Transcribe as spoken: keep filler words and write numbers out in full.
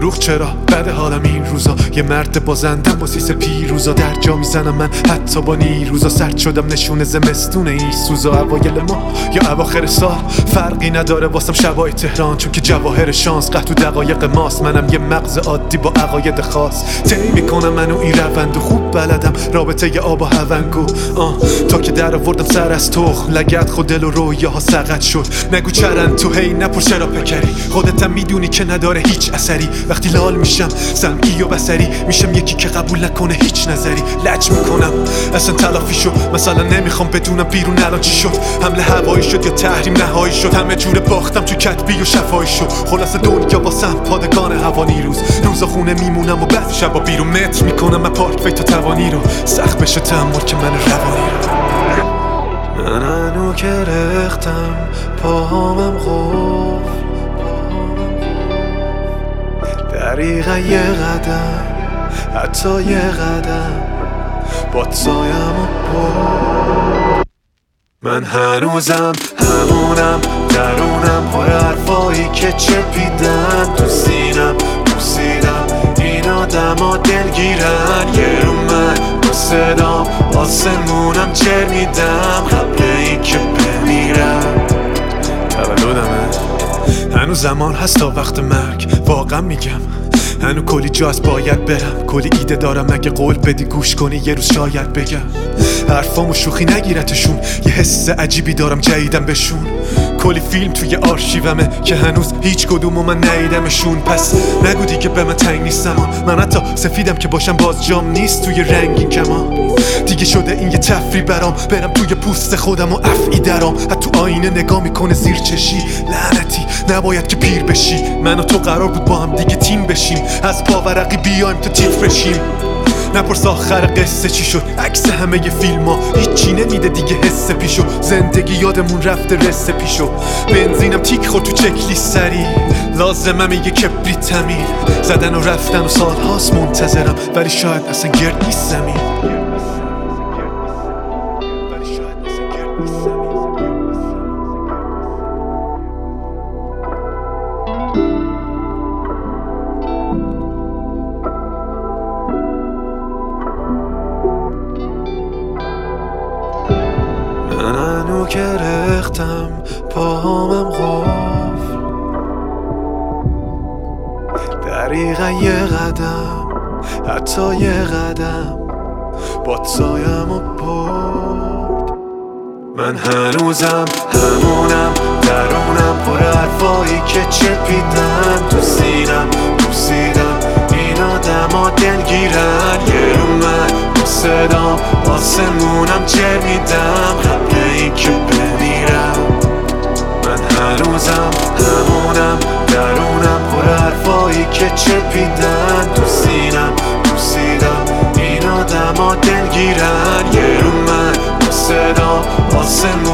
دروغ چرا بده حالم این روزا، یه مرد بازندم با سیس پیروزا، در جا میزنم من حتی با نیروزا، سرد شدم نشونه زمستون این سوزا، اوایل ما یا اواخر سال فرقی نداره واسم شبای تهران، چون که جواهر شانس قطع و دقایق ماست، منم یه مغز عادی با عقاید خاص، طی میکنم منو این روند و خوب بلدم رابطه ی آب و هونگو، آه تا که در آوردم سر از تخم لگد خود دل و رویاها سقط شد، نگو چرن تو هی نپر چرا پکری، خودتم میدونی که نداره هیچ اثری، وقتی لال میشم سمعی و بصری میشم یکی که قبول نکنه هیچ نظری، لج میکنم اصلا تلافی شد، مثلا نمیخوام بدونم بیرون الان چی شد، حمله هوایی شد یا تحریم نهایی شد، همه جوره باختم تو کتبی و شفایی شد، خلاص دنیا واسم پادگان هوانی روز، روزا خونه میمونم و بعد شبا بیرون متر میکنم من پارک وی تا توانی رو، سخت بشه تحمل که من روانی رو، من هنو که رختم پاهامم قفل، دقیقا یه قدم حتی یه قدم باد سایم و پا، من هنوزم همونم درونم پر حرفایی که چپیدن تو سینم بوسیدم این آدم ها دلگیرن، یه رو من با صدام آسمونم چه میدم قبل این که بمیرم، تولدمه هنو زمان هست تا وقت مرگ، واقعا میگم هنو کلی جاست باید برم، کلی ایده دارم اگه قول بدی گوش کنی یه روز شاید بگم، حرفامو شوخی نگیرتشون، یه حس عجیبی دارم جدیدم بهشون، کلی فیلم توی آرشیومه که هنوز هیچ کدومو من ندیدمشون، پس نگو دیگه به من تنگ نیستم، من حتی سفیدم که باشم باز جام نیست توی رنگین کمان، دیگه شده این یه تفریح برام برم توی پوست خودم و افعی درام، حتی آینه نگاه میکنه زیر چشی، لعنتی نباید که پیر بشی، من و تو قرار بود با هم دیگه تیم بشیم، از پاورقی بیایم تا تیف بشیم، نپرس آخر قصه چی شد، عکس همه ی فیلم ها هیچی نمیده دیگه حس پیشو، زندگی یادمون رفته رسه پیشو، بنزینم تیک خورد تو چکلیست سری، لازمم یه کبریت تمیر، زدن و رفتن و سال هاست منتظرم ولی شاید اصلا گرد نیست زمین. من هنو که رختم پاهامم قفل، دقیقا یه قدم حتی یه قدم باد سایم و برد، من هنوزم همونم درونم پر حرفایی که چپیدن تو سینم بوسیدم این آدم ها دلگیرن، یه رو من با صدام آسمونم چه میدم قبل این که بمیرم، من هنوزم همونم درونم پر حرفایی که چپیدن تو سینم بوسیدم این آدم ها دلگیرن، یه رو من با صدام آسمونم